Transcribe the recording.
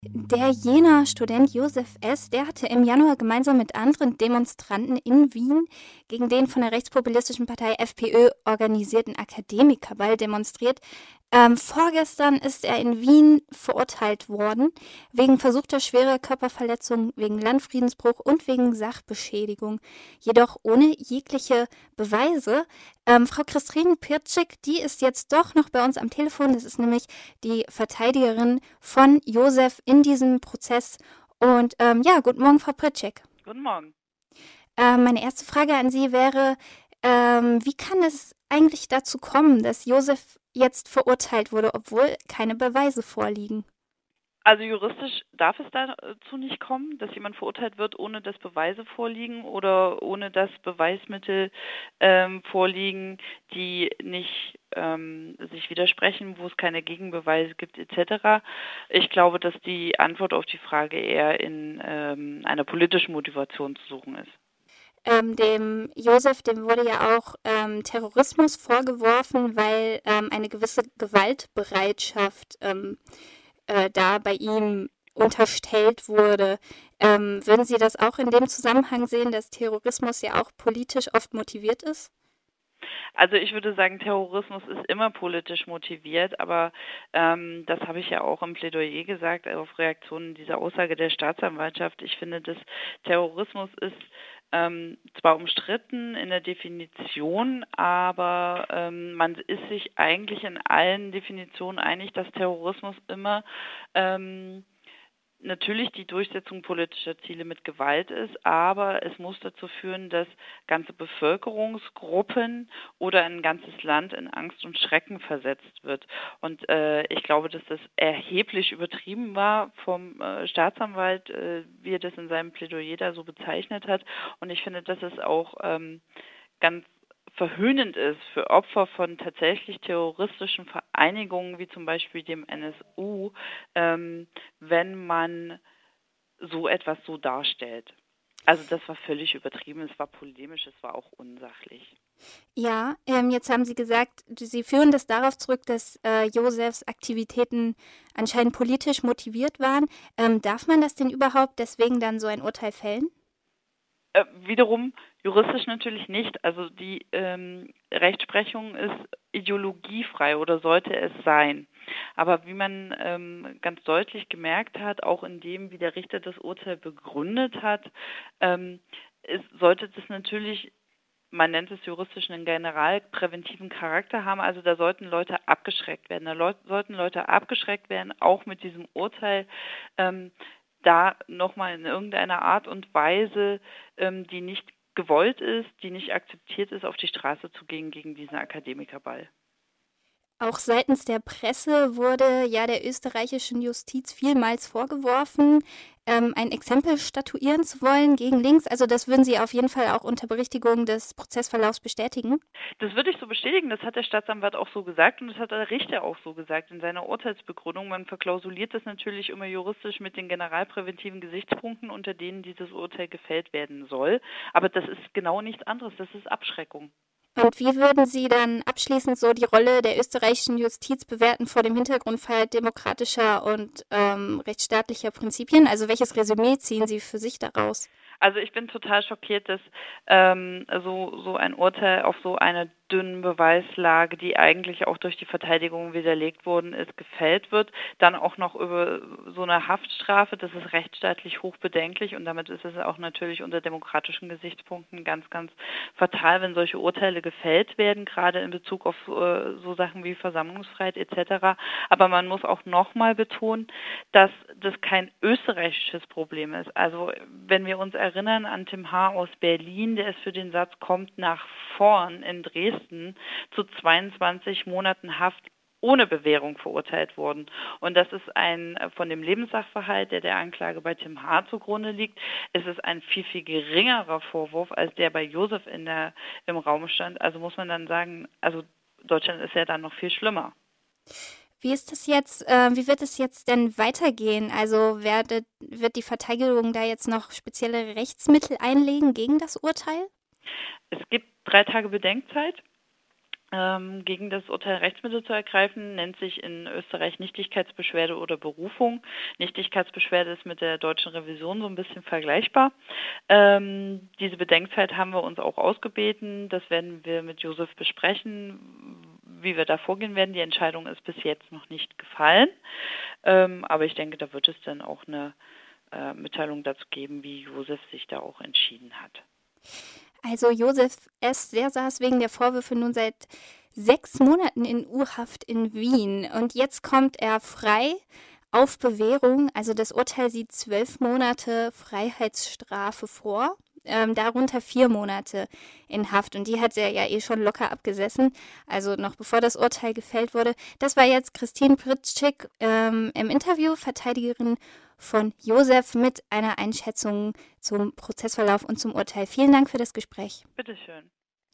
Der Jenaer Student Josef S., der hatte im Januar gemeinsam mit anderen Demonstranten in Wien gegen den von der rechtspopulistischen Partei FPÖ organisierten Akademikerball demonstriert. Vorgestern ist er in Wien verurteilt worden, wegen versuchter schwerer Körperverletzung, wegen Landfriedensbruch und wegen Sachbeschädigung, jedoch ohne jegliche Beweise. Frau Christine Pirczyk, die ist jetzt doch noch bei uns am Telefon. Das ist nämlich die Verteidigerin von Josef in diesem Prozess. Und ja, guten Morgen, Frau Pirczyk. Guten Morgen. Meine erste Frage an Sie wäre, wie kann es eigentlich dazu kommen, dass Josef jetzt verurteilt wurde, obwohl keine Beweise vorliegen? Also juristisch darf es dazu nicht kommen, dass jemand verurteilt wird, ohne dass Beweise vorliegen oder ohne dass Beweismittel vorliegen, die nicht sich widersprechen, wo es keine Gegenbeweise gibt etc. Ich glaube, dass die Antwort auf die Frage eher in einer politischen Motivation zu suchen ist. Dem Josef, dem wurde ja auch Terrorismus vorgeworfen, weil eine gewisse Gewaltbereitschaft da bei ihm unterstellt wurde. Würden Sie das auch in dem Zusammenhang sehen, dass Terrorismus ja auch politisch oft motiviert ist? Also ich würde sagen, Terrorismus ist immer politisch motiviert, aber das habe ich ja auch im Plädoyer gesagt, auf Reaktionen dieser Aussage der Staatsanwaltschaft. Ich finde, dass Terrorismus ist zwar umstritten in der Definition, aber man ist sich eigentlich in allen Definitionen einig, dass Terrorismus immer natürlich die Durchsetzung politischer Ziele mit Gewalt ist, aber es muss dazu führen, dass ganze Bevölkerungsgruppen oder ein ganzes Land in Angst und Schrecken versetzt wird. Und ich glaube, dass das erheblich übertrieben war vom Staatsanwalt, wie er das in seinem Plädoyer da so bezeichnet hat. Und ich finde, dass es auch ganz verhöhnend ist für Opfer von tatsächlich terroristischen Vereinigungen wie zum Beispiel dem NSU, wenn man so etwas so darstellt. Also das war völlig übertrieben, es war polemisch, es war auch unsachlich. Ja, jetzt haben Sie gesagt, Sie führen das darauf zurück, dass Josefs Aktivitäten anscheinend politisch motiviert waren. Darf man das denn überhaupt deswegen dann so ein Urteil fällen? Wiederum juristisch natürlich nicht. Also die Rechtsprechung ist ideologiefrei oder sollte es sein. Aber wie man ganz deutlich gemerkt hat, auch in dem, wie der Richter das Urteil begründet hat, sollte das natürlich, man nennt es juristisch, einen generalpräventiven Charakter haben. Also da sollten Leute abgeschreckt werden. Sollten Leute abgeschreckt werden, auch mit diesem Urteil, da nochmal in irgendeiner Art und Weise, die nicht gewollt ist, die nicht akzeptiert ist, auf die Straße zu gehen gegen diesen Akademikerball. Auch seitens der Presse wurde ja der österreichischen Justiz vielmals vorgeworfen, ein Exempel statuieren zu wollen gegen links. Also das würden Sie auf jeden Fall auch unter Berichtigung des Prozessverlaufs bestätigen? Das würde ich so bestätigen, das hat der Staatsanwalt auch so gesagt und das hat der Richter auch so gesagt in seiner Urteilsbegründung. Man verklausuliert das natürlich immer juristisch mit den generalpräventiven Gesichtspunkten, unter denen dieses Urteil gefällt werden soll. Aber das ist genau nichts anderes, das ist Abschreckung. Und wie würden Sie dann abschließend so die Rolle der österreichischen Justiz bewerten vor dem Hintergrund demokratischer und rechtsstaatlicher Prinzipien? Also welches Resümee ziehen Sie für sich daraus? Also ich bin total schockiert, dass so ein Urteil auf so einer dünnen Beweislage, die eigentlich auch durch die Verteidigung widerlegt worden ist, gefällt wird. Dann auch noch über so eine Haftstrafe, das ist rechtsstaatlich hochbedenklich und damit ist es auch natürlich unter demokratischen Gesichtspunkten ganz, ganz fatal, wenn solche Urteile gefällt werden, gerade in Bezug auf so Sachen wie Versammlungsfreiheit etc. Aber man muss auch nochmal betonen, dass das kein österreichisches Problem ist. Also wenn wir uns erinnern an Tim H. aus Berlin, der ist für den Satz kommt nach vorn in Dresden zu 22 Monaten Haft ohne Bewährung verurteilt worden. Und das ist von dem Lebenssachverhalt, der Anklage bei Tim H. zugrunde liegt, ist es ein viel, viel geringerer Vorwurf, als der bei Josef im Raum stand. Also muss man dann sagen, also Deutschland ist ja dann noch viel schlimmer. Wie ist das jetzt, wie wird es jetzt denn weitergehen? Also wird die Verteidigung da jetzt noch spezielle Rechtsmittel einlegen gegen das Urteil? Es gibt 3 Tage Bedenkzeit. gegen das Urteil Rechtsmittel zu ergreifen, nennt sich in Österreich Nichtigkeitsbeschwerde oder Berufung. Nichtigkeitsbeschwerde ist mit der deutschen Revision so ein bisschen vergleichbar. Diese Bedenkzeit haben wir uns auch ausgebeten. Das werden wir mit Josef besprechen, wie wir da vorgehen werden. Die Entscheidung ist bis jetzt noch nicht gefallen. Aber ich denke, da wird es dann auch eine Mitteilung dazu geben, wie Josef sich da auch entschieden hat. Also Josef S., der saß wegen der Vorwürfe nun seit 6 Monaten in U-Haft in Wien. Und jetzt kommt er frei auf Bewährung. Also das Urteil sieht 12 Monate Freiheitsstrafe vor. Darunter 4 Monate in Haft. Und die hat er ja schon locker abgesessen, also noch bevor das Urteil gefällt wurde. Das war jetzt Christine Britschik im Interview, Verteidigerin von Josef, mit einer Einschätzung zum Prozessverlauf und zum Urteil. Vielen Dank für das Gespräch. Bitteschön.